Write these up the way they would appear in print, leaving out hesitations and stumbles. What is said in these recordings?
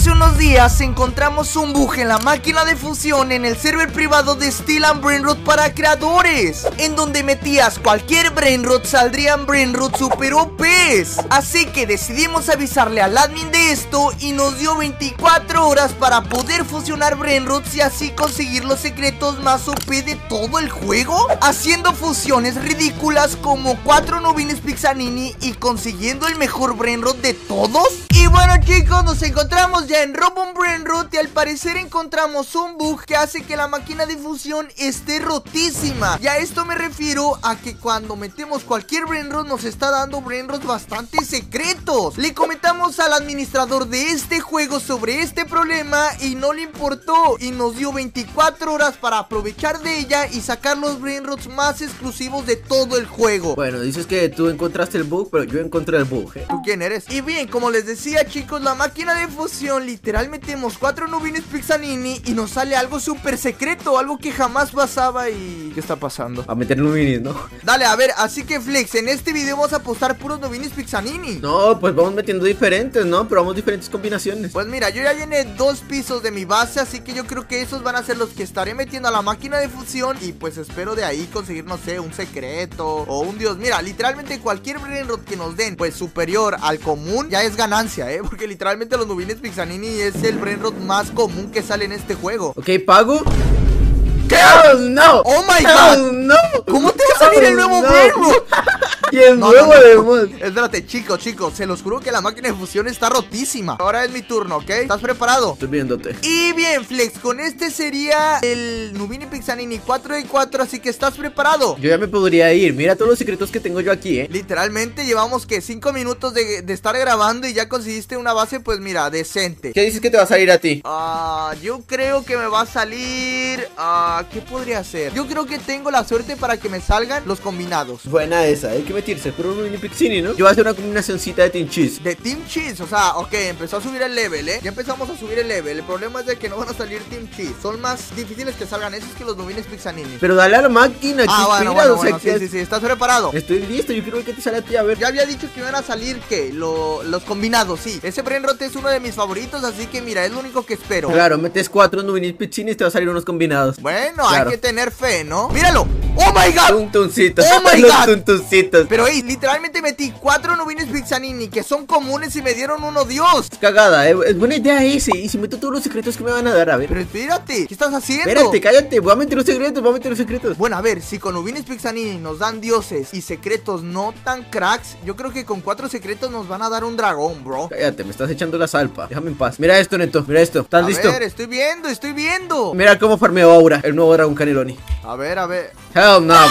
hace unos días encontramos un bug en la máquina de fusión en el server privado de Steel and Brainrot para creadores, en donde metías cualquier Brainrot, saldrían Brainrot super OPs. Así que decidimos avisarle al admin de esto y nos dio 24 horas para poder fusionar Brainrots y así conseguir los secretos más OP de todo el juego, haciendo fusiones ridículas como 4 Nubines Pixanini y consiguiendo el mejor Brainrot de todos. Y bueno, chicos, nos encontramos ya en Robon Brainrot y al parecer encontramos un bug que hace que la máquina de fusión esté rotísima. Y a esto me refiero a que cuando metemos cualquier Brainrot nos está dando Brainrots bastante secretos. Le comentamos al administrador de este juego sobre este problema y no le importó y nos dio 24 horas para aprovechar de ella y sacar los Brainrots más exclusivos de todo el juego. Bueno, dices que tú encontraste el bug, pero yo encontré el bug, ¿eh? ¿Tú quién eres? Y bien, como les decía, chicos, la máquina de fusión literal metemos 4 Nubines Pixanini y nos sale algo súper secreto, algo que jamás pasaba. Y... ¿qué está pasando? A meter Nubines, ¿no? Dale, a ver, así que Flex, en este video vamos a apostar puros Nubines Pixanini. No, pues vamos metiendo diferentes, ¿no? Pero vamos diferentes combinaciones. Pues mira, yo ya llené 2 pisos de mi base, así que yo creo que esos van a ser los que estaré metiendo a la máquina de fusión. Y pues espero de ahí conseguir, no sé, un secreto o un dios. Mira, literalmente cualquier Brainrot que nos den, pues superior al común, ya es ganancia, porque literalmente los Nubines Pixanini es el Brainrot más común que sale en este juego. Ok, pago. ¿Qué? ¡Oh, no! ¡Oh, my God! ¡Oh, no! ¿Cómo te va a salir el nuevo Brainrot? Y el nuevo además. Espérate, chicos, se los juro que la máquina de fusión está rotísima. Ahora es mi turno, ¿ok? ¿Estás preparado? Estoy viéndote. Y bien, Flex, con este sería el Nubini Pixanini 4 de 4, así que ¿estás preparado? Yo ya me podría ir. Mira todos los secretos que tengo yo aquí, Literalmente llevamos que 5 minutos de estar grabando y ya conseguiste una base, pues mira, decente. ¿Qué dices que te va a salir a ti? Yo creo que me va a salir... ¿qué podría ser? Yo creo que tengo la suerte para que me salgan los combinados. Buena esa, hay que meterse por un mini Pixini, ¿no? Yo voy a hacer una combinacioncita de Team Cheese. De Team Cheese, o sea, ok, empezó a subir el level, Ya empezamos a subir el level. El problema es de que no van a salir Team Cheese. Son más difíciles que salgan esos que los Nubines Pixanini. Pero dale a la máquina, bueno, sí, ¿estás preparado? Estoy listo, yo quiero que te sale a ti, a ver. Ya había dicho que iban a salir, ¿qué? Los combinados, sí. Ese Brainrot es uno de mis favoritos, así que mira, es lo único que espero. Claro, metes 4 Nubines Pixini y te va a salir unos combinados. Bueno, claro. Hay que tener fe, ¿no? ¡Míralo! ¡Oh, my God! Tuntuncitos. ¡Oh, my God! Tuntuncitos. Pero, literalmente metí 4 Nubines Pixanini que son comunes y me dieron uno dios. Es cagada, es buena idea ese. Y si meto todos los secretos que me van a dar, a ver. Pero espérate, ¿qué estás haciendo? Espérate, cállate, voy a meter los secretos, Bueno, a ver, si con Nubines Pixanini nos dan dioses y secretos no tan cracks, yo creo que con 4 secretos nos van a dar un dragón, bro. Cállate, me estás echando la salpa. Déjame en paz. Mira esto, Neto, mira esto. ¿Estás listo? A ver, estoy viendo. Mira cómo farmeo ahora el nuevo dragón Cannelloni. A ver. Hell no,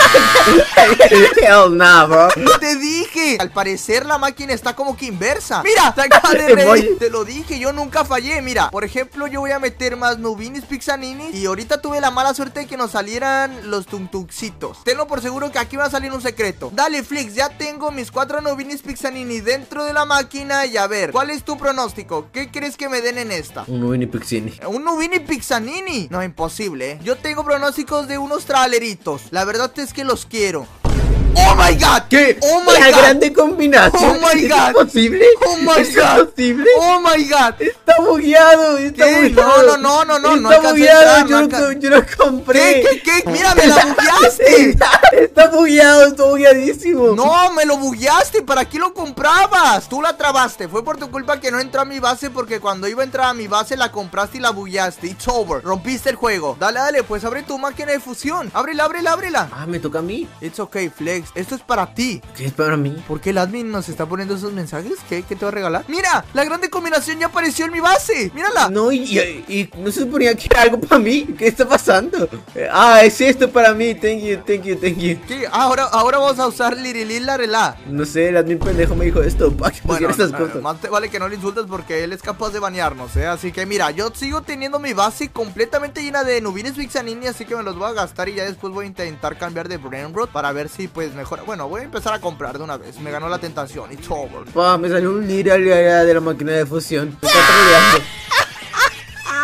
bro. Hell no, bro. Te dije, al parecer la máquina está como que inversa. Mira, te acaba de reír. Te lo dije, yo nunca fallé. Mira, por ejemplo, yo voy a meter más Nubines Pixanini y ahorita tuve la mala suerte de que nos salieran los tuntuxitos. Tenlo por seguro que aquí va a salir un secreto. Dale, Flix, ya tengo mis 4 Nubines Pixanini dentro de la máquina. Y a ver, ¿cuál es tu pronóstico? ¿Qué crees que me den en esta? Un Nubini Pixini. ¿Un Nubini Pixanini? No, imposible, Yo tengo pronósticos de unos traileritos. La verdad es que los quiero. ¡Oh, my God! ¿Qué? ¡Oh, my La God! grande combinación. ¡Oh, my God! ¿Es posible? ¡Oh, my ¿Es God! posible? ¡Oh, my God! Está bugueado, está ¿Qué? bugueado. No está bugueado, yo lo compré. ¿Qué? Mira, me la bugueaste. Está bugueadísimo. No, me lo bugueaste, ¿para qué lo comprabas? Tú la trabaste, fue por tu culpa que no entró a mi base, porque cuando iba a entrar a mi base la compraste y la bugueaste. It's over, rompiste el juego. Dale, pues abre tu máquina de fusión. Ábrela. Ah, me toca a mí. It's okay, Flex, esto es para ti. ¿Qué es para mí? ¿Por qué el admin nos está poniendo esos mensajes? ¿Qué te va a regalar? ¡Mira! La grande combinación ya apareció en mi base. ¡Mírala! No, y no se suponía que era algo para mí. ¿Qué está pasando? Es esto para mí. Thank you. ¿Qué? Ahora vamos a usar Lirilila. No sé, el admin pendejo me dijo esto. ¿Para qué pusiera estas cosas? Más te vale que no le insultes porque él es capaz de banearnos, Así que mira, yo sigo teniendo mi base completamente llena de Nubines Pixanini, así que me los voy a gastar y ya después voy a intentar cambiar de Brainrot para ver si pues mejora. Bueno, voy a empezar a comprar de una vez. Me ganó la tentación. It's over. Me salió un Liria de la máquina de fusión. Me está troleando.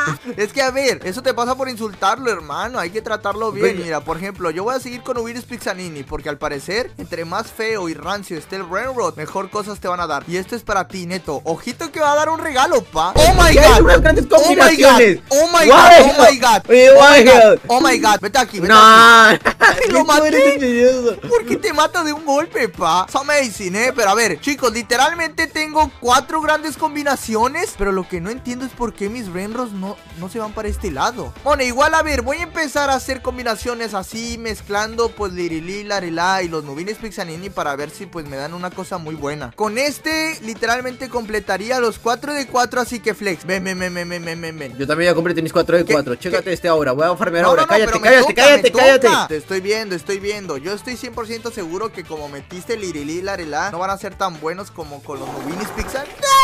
Es que a ver, eso te pasa por insultarlo, hermano. Hay que tratarlo bien. Bueno. Mira, por ejemplo, yo voy a seguir con Nubinis Pixanini, porque al parecer, entre más feo y rancio esté el Brainrot, mejor cosas te van a dar. Y esto es para ti, Neto. Ojito que va a dar un regalo, pa. ¡Oh my Ya hay god! unas grandes ¡Oh my god! combinaciones. ¡Oh my Why? god! ¡Oh my god! Oye, ¡Oh my why? god! ¡Oh my god! Vete aquí, vete aquí. No. Lo Tú eres maté. envidioso. ¿Por qué te mata de un golpe, pa? Es amazing, Pero a ver, chicos, literalmente tengo 4 grandes combinaciones. Pero lo que no entiendo es por qué mis Brainrots no se van para este lado. Bueno, igual, a ver, voy a empezar a hacer combinaciones así, mezclando pues Lirili, Larela y los Nubinis Pixanini, para ver si pues me dan una cosa muy buena. Con este, literalmente completaría los 4 de 4, así que flex. Ven. Yo también ya completé mis 4 de 4. Chécate este ahora. Voy a farmear No, ahora. no, no, pero Cállate. me toca. Te estoy viendo. Yo estoy 100% seguro que como metiste Lirili y Larela, no van a ser tan buenos como con los Nubinis Pixan.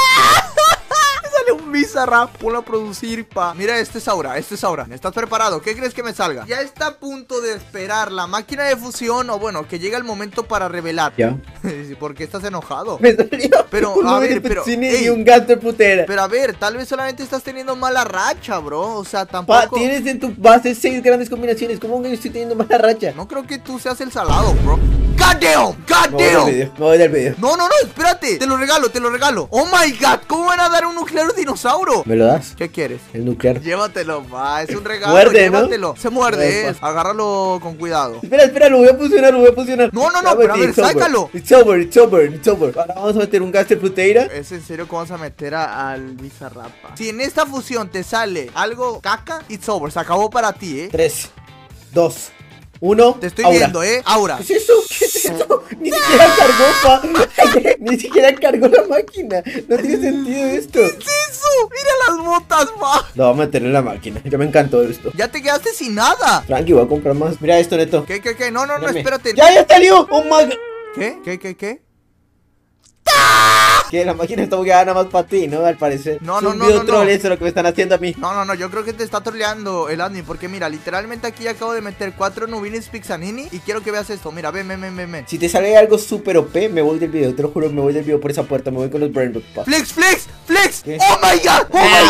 Me sale un Bizarrap. Ponlo a producir, pa. Mira, este es Aura. ¿Estás preparado? ¿Qué crees que me salga? Ya está a punto de esperar la máquina de fusión, o bueno, que llega el momento para revelar. Ya. ¿Por qué estás enojado? Me salió Pero, un a ver, Nubinis pero, Pixini ey. y un gato putera. Pero a ver, tal vez solamente estás teniendo mala racha, bro. O sea, Pa, tampoco... tienes en tu base 6 grandes combinaciones. ¿Cómo que estoy teniendo mala racha? No creo que tú seas el salado, bro. God Me damn. voy del video. No, espérate. Te lo regalo. Oh my god, ¿cómo van a dar un nuclear dinosaurio? ¿Me lo das? ¿Qué quieres? El nuclear. Llévatelo, va. Es un regalo. Muerde, ¿no? Llévatelo. Se muerde, Opa. Agárralo con cuidado. Espera, lo voy a fusionar. No, Ya pero a metí, ver, it's over. sácalo. It's over. Ahora vamos a meter un Gaster Fruteira. ¿Es en serio que vamos a meter al Bizarrapa? Si en esta fusión te sale algo caca, it's over. Se acabó para ti, 3, 2, 1. Te estoy viendo, Aura. ¿Qué es eso? Ni siquiera cargó, pa. Ni siquiera cargó la máquina. No tiene sentido esto. ¿Qué es eso? Mira las botas, va. Lo voy a meter en la máquina. Ya me encantó esto. Ya te quedaste sin nada. Frankie, voy a comprar más. Mira esto, Neto. ¿Qué? No, Mírame. espérate. ¡Ya salió! ¡Oh my god! ¿Qué? Que la máquina está bugueada nada más para ti, ¿no? Al parecer. No, Es no, un no, video no, troll, no. eso es lo que me están haciendo a mí. No, yo creo que te está troleando el admin. Porque mira, literalmente aquí acabo de meter 4 Nubinis Pixanini. Y quiero que veas esto, mira, ven. Si te sale algo súper OP, me voy del video. Te lo juro, me voy del video por esa puerta. Me voy con los Brainrot, pa. Flex. ¿Qué? Oh my god.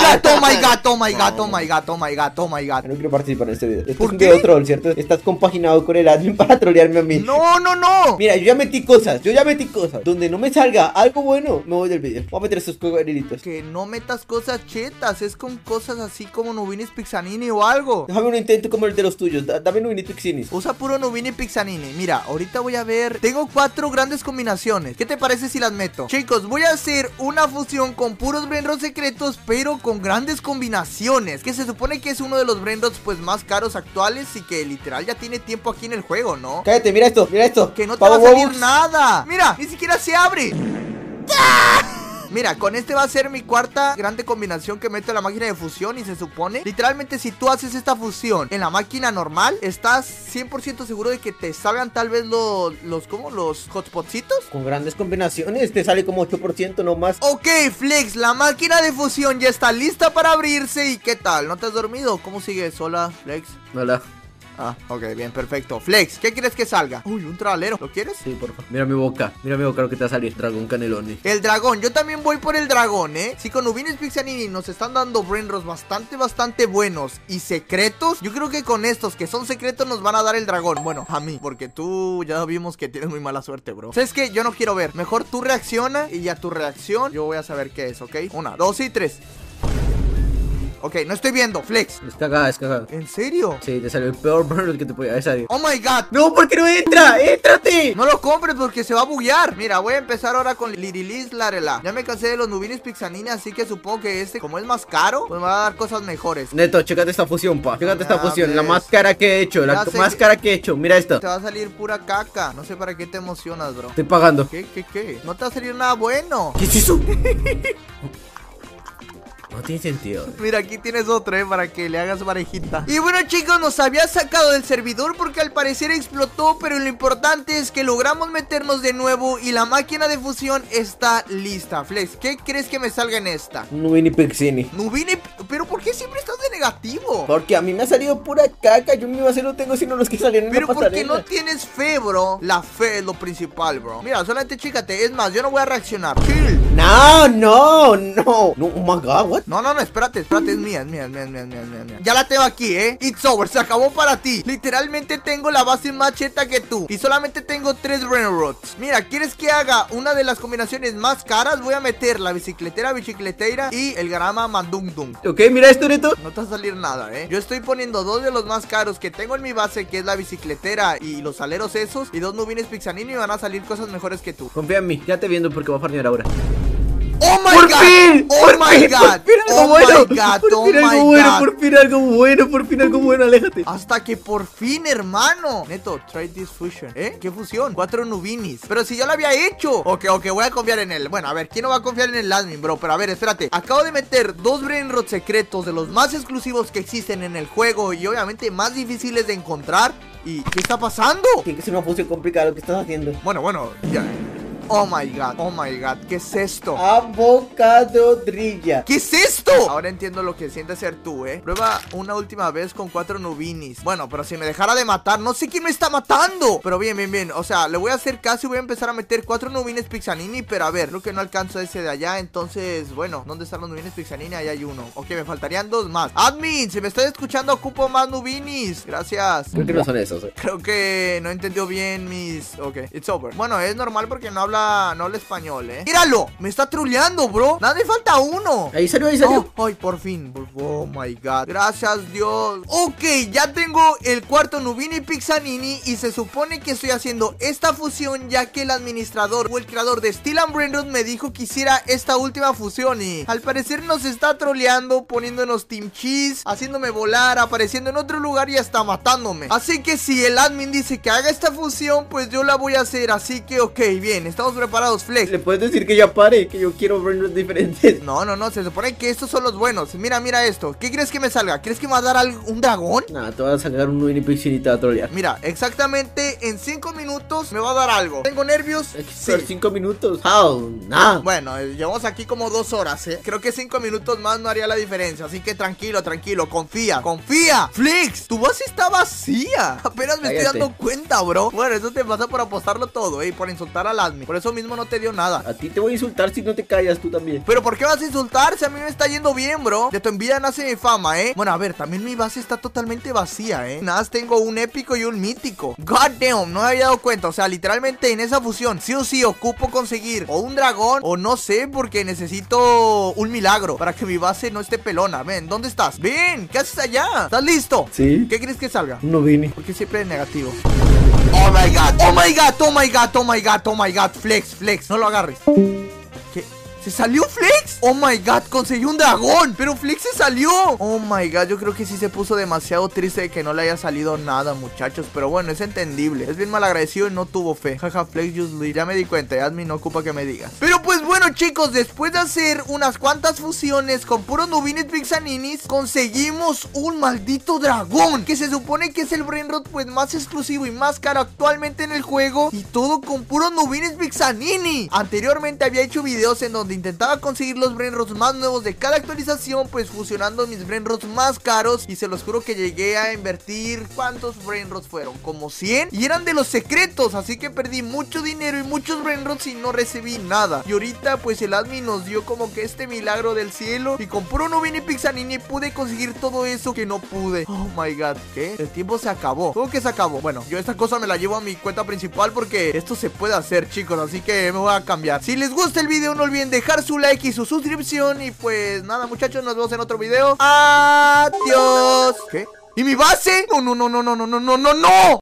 Ya no quiero participar en este video. Esto ¿Por es un qué? video troll, ¿cierto? Estás compaginado con el admin para trolearme a mí. No. Mira, yo ya metí cosas. Donde no me salga algo bueno, me voy del video. Voy a meter estos cocodrilitos. Que no metas cosas chetas. Es con cosas así como Nubinis Pixanini o algo. Déjame un intento como el de los tuyos. Dame un Nubinis Pixinis. Usa puro Nubini Pixanini. Mira, ahorita voy a ver. Tengo 4 grandes combinaciones. ¿Qué te parece si las meto? Chicos, voy a hacer una fusión con puros Brainrots secretos, pero con grandes combinaciones. Que se supone que es uno de los Brainrots pues más caros actuales y que literal ya tiene tiempo aquí en el juego, ¿no? Cállate, mira esto. Que no te va a salir nada. Mira, ni siquiera se abre. Mira, con este va a ser mi 4ª grande combinación que meto en la máquina de fusión. Y se supone, literalmente, si tú haces esta fusión en la máquina normal, estás 100% seguro de que te salgan tal vez los hotspotcitos. Con grandes combinaciones te sale como 8% nomás. Ok, Flex, la máquina de fusión ya está lista para abrirse. ¿Y qué tal? ¿No te has dormido? ¿Cómo sigues? Hola, Flex. Hola. Ah, ok, bien, perfecto. Flex, ¿qué quieres que salga? Uy, un tralero, ¿lo quieres? Sí, por favor. Mira mi boca lo que te va a salir. Dragón Caneloni. El dragón, yo también voy por el dragón, Si con Nubinis Pixanini nos están dando Brainrots bastante buenos y secretos, yo creo que con estos que son secretos nos van a dar el dragón. Bueno, a mí, porque tú ya vimos que tienes muy mala suerte, bro. ¿Sabes qué? Yo no quiero ver. Mejor tú reacciona y ya tu reacción yo voy a saber qué es, ¿ok? 1, 2 y 3. Ok, no estoy viendo, Flex. Es cagada. ¿En serio? Sí, te salió el peor Brainrot que te podía salir. Oh my god. No, ¿por qué no entra? ¡Éntrate! No lo compres porque se va a buguear. Mira, voy a empezar ahora con Lirilis Larela. Ya me cansé de los Nubinis Pixanini, así que supongo que este, como es más caro, pues me va a dar cosas mejores. Neto, chécate esta fusión, pa. Chécate esta Ya fusión. La ves. más cara que he hecho. La Ya sé más que- cara que he hecho. Mira esto. Te va a salir pura caca. No sé para qué te emocionas, bro. Estoy pagando. ¿Qué? No te va a salir nada bueno. ¿Qué es eso? No tiene sentido. Mira, aquí tienes otro, para que le hagas parejita. Y bueno, chicos, nos había sacado del servidor porque al parecer explotó, pero lo importante es que logramos meternos de nuevo y la máquina de fusión está lista. Flex, ¿qué crees que me salga en esta? Un Nubini Pixini. Nubini, pero ¿por qué siempre estás en negativo? Porque a mí me ha salido pura caca. Yo mi base lo tengo sino los que salieron en Pero la porque pasarela. no tienes fe, bro. La fe es lo principal, bro. Mira, solamente chícate. Es más, yo no voy a reaccionar. Chill. No, no, no. No, oh my god, what? No, espérate, es mía. Ya la tengo aquí, It's over, se acabó para ti. Literalmente tengo la base más cheta que tú. Y solamente tengo 3 Brain Rots. Mira, ¿quieres que haga una de las combinaciones más caras? Voy a meter la bicicletera y el Garama Mandungdung. Ok, mira esto, Neto. No te va a salir nada, Yo estoy poniendo 2 de los más caros que tengo en mi base, que es la bicicletera y los aleros esos, y 2 Nubines Pixanini, y van a salir cosas mejores que tú. Confía en mí, ya te viendo porque va a farmear ahora. ¡Oh my ¡Por god! fin! ¡Oh ¡Por my fin! god! ¡Por fin algo ¡Oh bueno! my god! ¡Por ¡Oh fin algo my bueno! god! ¡Por fin algo bueno! ¡Por fin algo bueno! ¡Aléjate! Hasta que por fin, hermano. Neto, try this fusion. ¿Qué fusión? 4 Nubinis. Pero si yo lo había hecho. Ok, voy a confiar en él. Bueno, a ver, ¿quién no va a confiar en el admin, bro? Pero a ver, espérate. Acabo de meter 2 Brain Rot secretos de los más exclusivos que existen en el juego y obviamente más difíciles de encontrar. ¿Y qué está pasando? Tiene que ser una fusión complicada lo que estás haciendo. Bueno, ya. Oh my god, ¿qué es esto? Avocadodrilla. ¿Qué es esto? Ahora entiendo lo que siente ser tú, Prueba una última vez con 4 Nubinis. Bueno, pero si me dejara de matar, no sé quién me está matando. Pero bien. O sea, le voy a hacer caso y voy a empezar a meter 4 Nubines Pixanini. Pero a ver, creo que no alcanzo ese de allá. Entonces, bueno, ¿dónde están los Nubines Pixanini? Ahí hay uno. Ok, me faltarían 2 más. Admin, si me estás escuchando, ocupo más Nubinis. Gracias. Creo que no son esos, Creo que no entendió bien mis... Ok, it's over. Bueno, es normal porque no habla español, ¡Míralo! Me está truleando, bro. Nada, me falta uno. Ahí salió. Ay, por fin. Oh my god. Gracias, Dios. Ok, ya tengo el cuarto Nubini Pixanini y se supone que estoy haciendo esta fusión ya que el administrador o el creador de Steel and Brain Rot me dijo que hiciera esta última fusión y al parecer nos está troleando, poniéndonos Team Cheese, haciéndome volar, apareciendo en otro lugar y hasta matándome. Así que si el admin dice que haga esta fusión, pues yo la voy a hacer. Así que ok, bien, estamos preparados, Flex. ¿Le puedes decir que ya pare? Que yo quiero Brain Rot diferentes. No, se supone que estos son los buenos. Mira esto. ¿Qué crees que me salga? ¿Crees que me va a dar un dragón? Nada, te vas a sacar un Nubini Pixie y te va a trolear. Mira, exactamente en 5 minutos me va a dar algo. ¿Tengo nervios? Sí. 5 minutos. How? Nah. Bueno, llevamos aquí como 2 horas, Creo que 5 minutos más no haría la diferencia. Así que tranquilo, confía. Flix, tu base está vacía. Apenas me estoy dando cuenta, bro. Bueno, eso te pasa por apostarlo todo, y por insultar al admin. Por eso mismo no te dio nada. A ti te voy a insultar si no te callas tú también. Pero ¿por qué vas a insultar si a mí me está yendo bien, bro? De tu envidia nace mi fama, Bueno, a ver, también mi base está totalmente vacía, Nada más tengo un épico y un mítico. God damn, no me había dado cuenta. O sea, literalmente en esa fusión sí o sí ocupo conseguir o un dragón o no sé, porque necesito un milagro para que mi base no esté pelona. Ven, ¿dónde estás? Ven, ¿qué haces allá? ¿Estás listo? Sí. ¿Qué crees que salga? Un Nubini. Porque siempre es negativo. Oh my god, Flex, no lo agarres. ¿Qué? ¿Se salió Flex? Oh my god, conseguí un dragón. Pero Flex se salió. Oh my god, yo creo que sí se puso demasiado triste de que no le haya salido nada, muchachos. Pero bueno, es entendible. Es bien malagradecido y no tuvo fe. Jaja, Flex just leave. Ya me di cuenta, admin no ocupa que me digas. Pero pues bueno, chicos, después de hacer unas cuantas fusiones con puros Nubinis Pixaninis, conseguimos un maldito dragón, que se supone que es el Brain Rot pues más exclusivo y más caro actualmente en el juego. Y todo con puros Nubinis Pixanini. Anteriormente había hecho videos en donde intentaba conseguir los Brain Rots más nuevos de cada actualización, pues fusionando mis Brain Rots más caros. Y se los juro que llegué a invertir, ¿cuántos Brain Rots fueron? Como 100. Y eran de los secretos, así que perdí mucho dinero y muchos Brain Rots y no recibí nada. Y ahorita pues el admin nos dio como que este milagro del cielo, y con puro Nubini Pixanini pude conseguir todo eso que no pude. Oh my god, ¿qué? El tiempo se acabó. ¿Cómo que se acabó? Bueno, yo esta cosa me la llevo a mi cuenta principal porque esto se puede hacer, chicos, así que me voy a cambiar. Si les gusta el video, no olviden dejar su like y su suscripción. Y pues nada, muchachos, nos vemos en otro video. Adiós. ¿Qué? ¿Y mi base? No.